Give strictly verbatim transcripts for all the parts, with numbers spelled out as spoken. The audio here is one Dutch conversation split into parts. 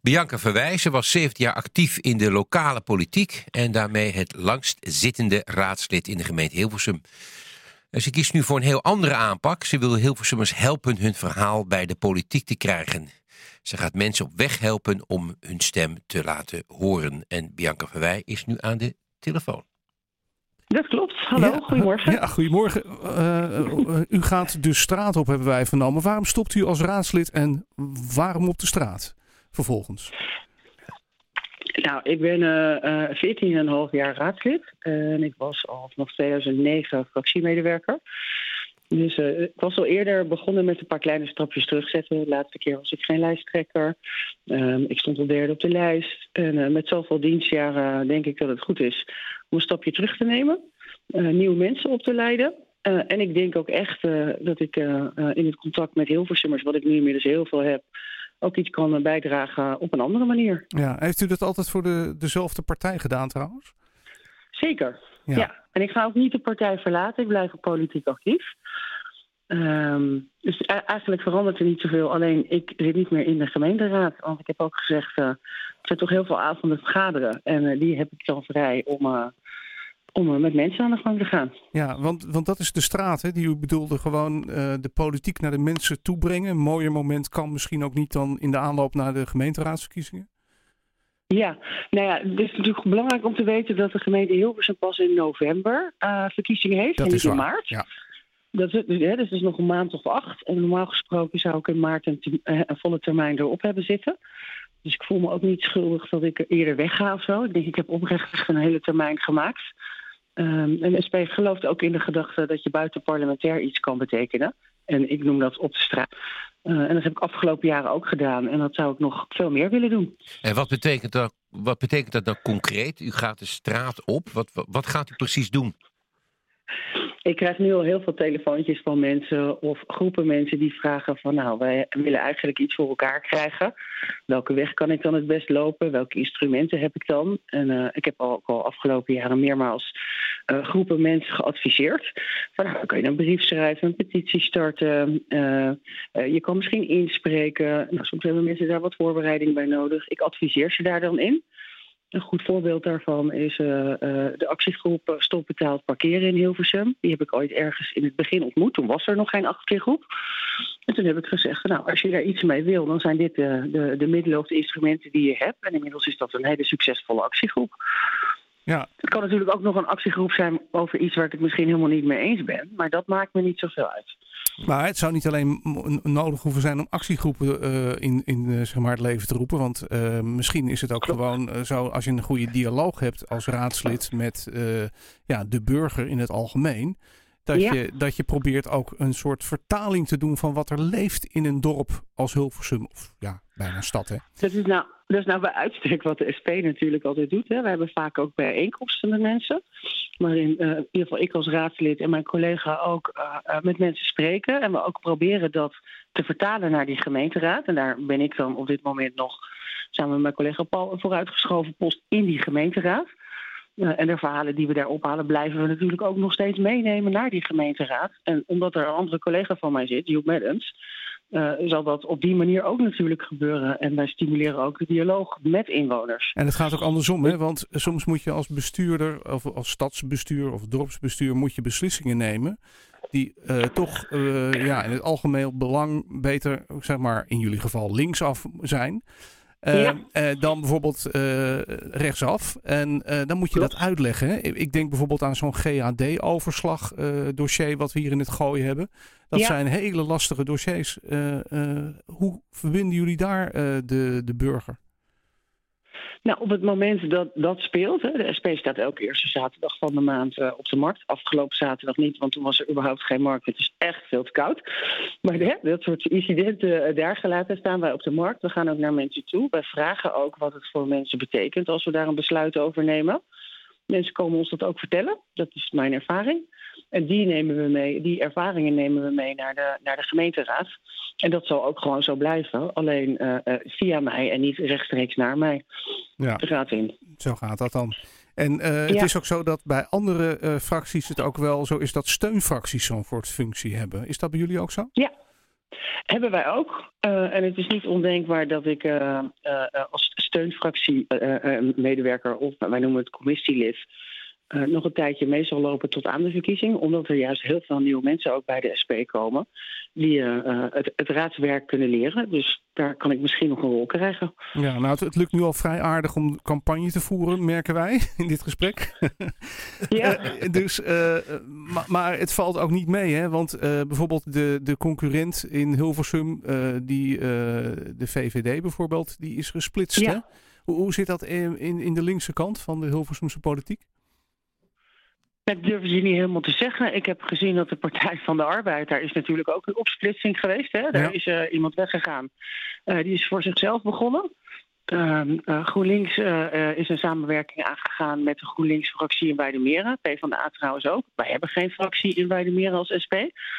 Bianca Verwij was zeventien jaar actief in de lokale politiek en daarmee het langst zittende raadslid in de gemeente Hilversum. Ze kiest nu voor een heel andere aanpak. Ze wil Hilversummers helpen hun verhaal bij de politiek te krijgen. Ze gaat mensen op weg helpen om hun stem te laten horen. En Bianca Verwij is nu aan de telefoon. Dat klopt. Hallo, ja, goedemorgen. Ja, goedemorgen. Uh, uh, u gaat de straat op, hebben wij vernomen. Waarom stopt u als raadslid en waarom op de straat vervolgens? Nou, ik ben uh, uh, veertien komma vijf jaar raadslid. En ik was al vanaf tweeduizend negen fractiemedewerker. Dus uh, ik was al eerder begonnen met een paar kleine stapjes terugzetten. De laatste keer was ik geen lijsttrekker. Um, ik stond al derde op de lijst. En uh, met zoveel dienstjaren denk ik dat het goed is om een stapje terug te nemen. Uh, nieuwe mensen op te leiden. Uh, en ik denk ook echt uh, dat ik uh, uh, in het contact met Hilversummers, wat ik nu inmiddels heel veel heb, ook iets kan bijdragen op een andere manier. Ja, heeft u dat altijd voor de, dezelfde partij gedaan trouwens? Zeker, ja. ja. En ik ga ook niet de partij verlaten. Ik blijf ook politiek actief. Um, dus eigenlijk verandert er niet zoveel. Alleen ik zit niet meer in de gemeenteraad. Want ik heb ook gezegd, uh, er zijn toch heel veel avonden vergaderen. En uh, die heb ik dan vrij om, uh, om uh, met mensen aan de gang te gaan. Ja, want, want dat is de straat, hè, die u bedoelde, gewoon uh, de politiek naar de mensen toebrengen. Een mooier moment kan misschien ook niet dan in de aanloop naar de gemeenteraadsverkiezingen? Ja, nou ja, het is natuurlijk belangrijk om te weten dat de gemeente Hilversum pas in november uh, verkiezingen heeft. Dat en is niet in waar. maart. Ja. Dat is, dus, hè, dus het is nog een maand of acht. En normaal gesproken zou ik in maart een, te, uh, een volle termijn erop hebben zitten. Dus ik voel me ook niet schuldig dat ik eerder wegga of zo. Ik denk, ik heb oprecht echt een hele termijn gemaakt. Um, en de S P gelooft ook in de gedachte dat je buiten parlementair iets kan betekenen. En ik noem dat op de straat. Uh, en dat heb ik afgelopen jaren ook gedaan. En dat zou ik nog veel meer willen doen. En wat betekent dat, wat betekent dat nou concreet? U gaat de straat op. Wat, wat, wat gaat u precies doen? Ik krijg nu al heel veel telefoontjes van mensen of groepen mensen die vragen van, nou, wij willen eigenlijk iets voor elkaar krijgen. Welke weg kan ik dan het best lopen? Welke instrumenten heb ik dan? En uh, ik heb ook al afgelopen jaren meermaals uh, groepen mensen geadviseerd. Van, nou, dan kan je een brief schrijven, een petitie starten. Uh, uh, je kan misschien inspreken. Nou, soms hebben mensen daar wat voorbereiding bij nodig. Ik adviseer ze daar dan in. Een goed voorbeeld daarvan is uh, uh, de actiegroep Stop Betaald Parkeren in Hilversum. Die heb ik ooit ergens in het begin ontmoet. Toen was er nog geen actiegroep. En toen heb ik gezegd, nou, als je daar iets mee wil, dan zijn dit de, de, de middelen of de instrumenten die je hebt. En inmiddels is dat een hele succesvolle actiegroep. Ja. Het kan natuurlijk ook nog een actiegroep zijn over iets waar ik het misschien helemaal niet mee eens ben. Maar dat maakt me niet zoveel uit. Maar het zou niet alleen nodig hoeven zijn om actiegroepen uh, in, in uh, zeg maar het leven te roepen. Want uh, misschien is het ook Klopt. gewoon uh, zo als je een goede dialoog hebt als raadslid met uh, ja, de burger in het algemeen. Dat, ja. je, dat je probeert ook een soort vertaling te doen van wat er leeft in een dorp als Hilversum. Of ja, bijna een stad, hè? Dat is nou, dat is nou bij uitstek wat de S P natuurlijk altijd doet. Hè. We hebben vaak ook bijeenkomsten met mensen. Waarin uh, in ieder geval ik als raadslid en mijn collega ook uh, uh, met mensen spreken. En we ook proberen dat te vertalen naar die gemeenteraad. En daar ben ik dan op dit moment nog samen met mijn collega Paul een vooruitgeschoven post in die gemeenteraad. Uh, en de verhalen die we daar ophalen blijven we natuurlijk ook nog steeds meenemen naar die gemeenteraad. En omdat er een andere collega van mij zit, Joep Meddens, uh, zal dat op die manier ook natuurlijk gebeuren. En wij stimuleren ook de dialoog met inwoners. En het gaat ook andersom, hè? Want soms moet je als bestuurder of als stadsbestuur of dorpsbestuur moet je beslissingen nemen die uh, toch uh, ja, in het algemeen belang beter, zeg maar in jullie geval linksaf zijn. Uh, ja. uh, dan bijvoorbeeld uh, rechtsaf. En uh, dan moet je Klopt. dat uitleggen. Hè? Ik denk bijvoorbeeld aan zo'n G A D-overslag uh, dossier wat we hier in het Gooi hebben. Dat ja. zijn hele lastige dossiers. Uh, uh, hoe verbinden jullie daar uh, de, de burger? Nou, op het moment dat dat speelt, hè, de S P staat elke eerste zaterdag van de maand uh, op de markt. Afgelopen zaterdag niet, want toen was er überhaupt geen markt. Het is echt veel te koud. Maar hè, dat soort incidenten uh, daar gelaten staan wij op de markt. We gaan ook naar mensen toe. Wij vragen ook wat het voor mensen betekent als we daar een besluit over nemen. Mensen komen ons dat ook vertellen. Dat is mijn ervaring. En die nemen we mee, die ervaringen nemen we mee naar de, naar de gemeenteraad. En dat zal ook gewoon zo blijven. Alleen uh, uh, via mij en niet rechtstreeks naar mij. Ja, de raad in. Zo gaat dat dan. En uh, het ja. is ook zo dat bij andere uh, fracties het ook wel zo is dat steunfracties zo'n soort functie hebben. Is dat bij jullie ook zo? Ja. Hebben wij ook. Uh, en het is niet ondenkbaar dat ik uh, uh, als steunfractie-medewerker, uh, uh, of wij noemen het commissielid, uh, nog een tijdje mee zal lopen tot aan de verkiezing. Omdat er juist heel veel nieuwe mensen ook bij de S P komen die uh, uh, het, het raadswerk kunnen leren. Dus daar kan ik misschien nog een rol krijgen. Ja, nou, het, het lukt nu al vrij aardig om campagne te voeren, merken wij in dit gesprek. Ja. uh, dus, uh, maar, maar het valt ook niet mee, hè? Want uh, bijvoorbeeld de, de concurrent in Hilversum, uh, die, uh, de V V D bijvoorbeeld, die is gesplitst. Ja. Hè? Hoe, hoe zit dat in, in, in de linkse kant van de Hilversumse politiek? Dat durven ze niet helemaal te zeggen. Ik heb gezien dat de Partij van de Arbeid, daar is natuurlijk ook een opsplitsing geweest. Hè? Daar ja. is uh, iemand weggegaan. Uh, die is voor zichzelf begonnen. Uh, uh, GroenLinks uh, uh, is een samenwerking aangegaan met de GroenLinks-fractie in Weijdermeren. P van de A trouwens ook. Wij hebben geen fractie in Weijdermeren als S P.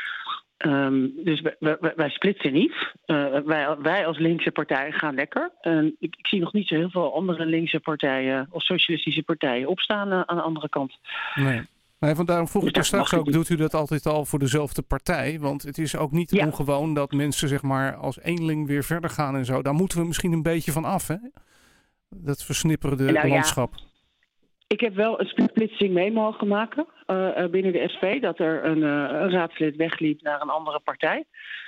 Um, dus wij, wij, wij splitsen niet. Uh, wij, wij als linkse partij gaan lekker. Uh, ik, ik zie nog niet zo heel veel andere linkse partijen of socialistische partijen opstaan uh, aan de andere kant. Nee. Nee, vandaar vroeg ik er straks ook, doet u dat altijd al voor dezelfde partij? Want het is ook niet ja. ongewoon dat mensen zeg maar als eenling weer verder gaan en zo. Daar moeten we misschien een beetje van af, hè? Dat versnipperde nou, landschap. Ja. Ik heb wel een splitsing mee mogen maken uh, binnen de S P. Dat er een, uh, een raadslid wegliep naar een andere partij.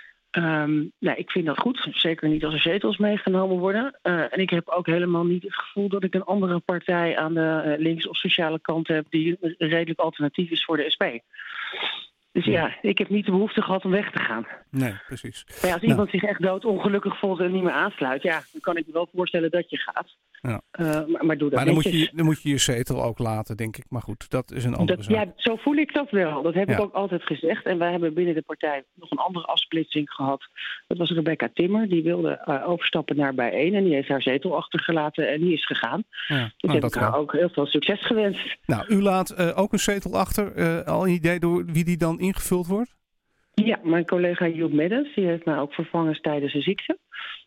Um, nou, ik vind dat goed. Zeker niet als er zetels meegenomen worden. Uh, en ik heb ook helemaal niet het gevoel dat ik een andere partij aan de uh, links- of sociale kant heb die een redelijk alternatief is voor de S P. Dus ja, ja ik heb niet de behoefte gehad om weg te gaan. Nee, precies. Maar ja, als iemand nou. zich echt doodongelukkig voelt en niet meer aansluit, ja, dan kan ik me wel voorstellen dat je gaat. Ja. Uh, maar, maar doe dat maar dan moet, je, dan moet je je zetel ook laten, denk ik. Maar goed, dat is een andere dat, zaak. Ja, zo voel ik dat wel. Dat heb ja. ik ook altijd gezegd. En wij hebben binnen de partij nog een andere afsplitsing gehad. Dat was Rebecca Timmer. Die wilde uh, overstappen naar bijeen. En die heeft haar zetel achtergelaten en die is gegaan. Ja. Dus nou, heb ik haar ook heel veel succes gewenst. Nou, u laat uh, ook een zetel achter. Uh, al een idee door wie die dan ingevuld wordt? Ja, mijn collega Joep Meddens. Die heeft mij ook vervangen tijdens de ziekte.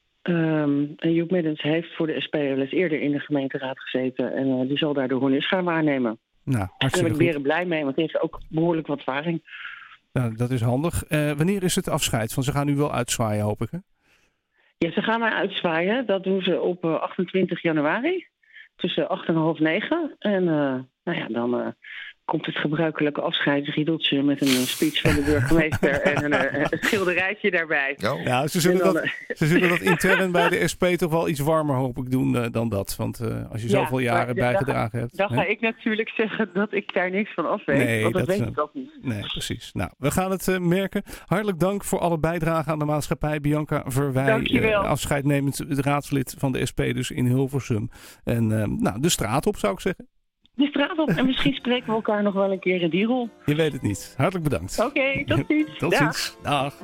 Um, en Joep Meddens heeft voor de S P wel eens eerder in de gemeenteraad gezeten. En uh, die zal daar de hoornis gaan waarnemen. Nou, daar ben ik weer blij mee, want hij heeft ook behoorlijk wat ervaring. Nou, dat is handig. Uh, wanneer is het afscheid? Want ze gaan nu wel uitzwaaien, hoop ik, hè? Ja, ze gaan mij uitzwaaien. Dat doen ze op uh, achtentwintig januari. Tussen acht en half negen. En uh, nou ja, dan... Uh, komt het gebruikelijke afscheidsriedeltje met een speech van de burgemeester en een, een, een schilderijtje daarbij. Oh. Ja, ze zullen, dan, dat, ze zullen dat intern bij de S P toch wel iets warmer hoop ik doen uh, dan dat. Want uh, als je ja, zoveel jaren bijgedragen dan, hebt. Dan ga hè? ik natuurlijk zeggen dat ik daar niks van af weet. Nee, want dat, dat weet ik ook niet. Nee, precies. Nou, we gaan het uh, merken. Hartelijk dank voor alle bijdrage aan de maatschappij. Bianca Verwij, uh, afscheidnemend raadslid van de S P dus in Hilversum. En uh, nou, de straat op zou ik zeggen. De straat op en misschien spreken we elkaar nog wel een keer in die rol. Je weet het niet. Hartelijk bedankt. Oké, okay, tot ziens. Tot ziens. Dag.